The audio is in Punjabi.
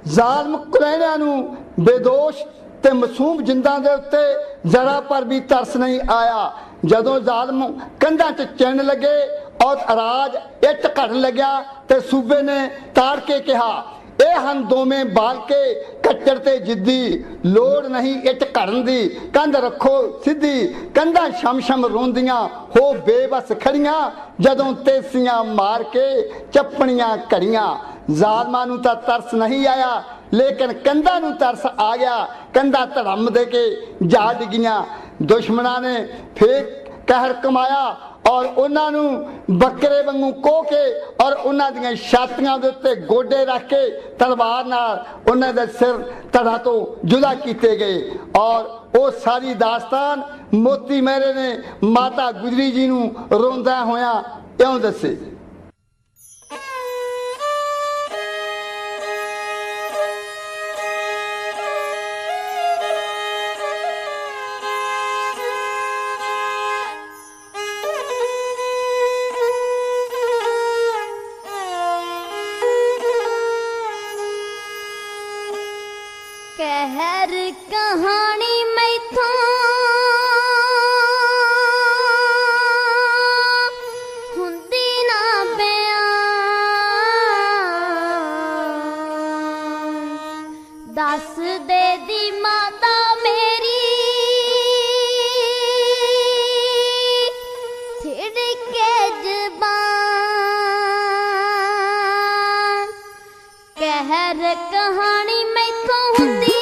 ਜ਼ਾਲਮ ਕੁਲੈਣਿਆਂ ਨੂੰ ਬੇਦੋਸ਼ ਤੇ ਮਾਸੂਮ ਜਿੰਦਾਂ ਦੇ ਉੱਤੇ ਜ਼ਰਾ ਪਰ ਵੀ ਤਰਸ ਨਹੀਂ ਆਇਆ। ਜਦੋਂ ਜ਼ਾਲਮ ਕੰਧਾਂ 'ਚ ਚਿਣ ਲੱਗੇ ਔਰ ਰਾਜ ਇੱਟ ਘੜਨ ਲੱਗਿਆ ਤੇ ਸੂਬੇ ਨੇ ਤਾੜ ਕੇ ਕਿਹਾ, ਇਹ ਹਨ ਦੋਵੇਂ ਬਾਲਕੇ ਕੱਚਰ ਤੇ ਜਿੱਦੀ, ਲੋੜ ਨਹੀਂ ਇੱਟ ਘੜਨ ਦੀ, ਕੰਧ ਰੱਖੋ ਸਿੱਧੀ। ਕੰਧਾਂ ਸ਼ਮ ਸ਼ਮ ਰੋਂਦੀਆਂ ਹੋ ਬੇਬਸ ਖੜੀਆਂ, ਜਦੋਂ ਤੇਸੀਆਂ ਮਾਰ ਕੇ ਚੱਪਣੀਆਂ ਘੜੀਆਂ। ਜ਼ਾਲਮਾਂ ਨੂੰ ਤਾਂ ਤਰਸ ਨਹੀਂ ਆਇਆ, ਲੇਕਿਨ ਕੰਧਾਂ ਨੂੰ ਤਰਸ ਆ ਗਿਆ। ਕੰਧਾਂ ਧੜਮ ਦੇ ਕੇ ਜਾ ਡਿੱਗੀਆਂ। ਦੁਸ਼ਮਣਾਂ ਨੇ ਫੇਰ ਕਹਿਰ ਕਮਾਇਆ ਔਰ ਉਹਨਾਂ ਨੂੰ ਬੱਕਰੇ ਵਾਂਗੂ ਕੋਹ ਕੇ ਔਰ ਉਹਨਾਂ ਦੀਆਂ ਛਾਤੀਆਂ ਦੇ ਉੱਤੇ ਗੋਡੇ ਰੱਖ ਕੇ ਤਲਵਾਰ ਨਾਲ ਉਹਨਾਂ ਦੇ ਸਿਰ ਧੜਾਂ ਤੋਂ ਜੁਦਾ ਕੀਤੇ ਗਏ। ਔਰ ਉਹ ਸਾਰੀ ਦਾਸਤਾਨ ਮੋਤੀ ਮਹਿਰੇ ਨੇ ਮਾਤਾ ਗੁਜਰੀ ਜੀ ਨੂੰ ਰੋਂਦਾ ਹੋਇਆ ਇਉਂ ਦੱਸੇ। कहर कहानी मैथों हुंदी ना बयान, दस दे दी माता मेरी थिड़के जबान। कहर कहानी मैथों हुंदी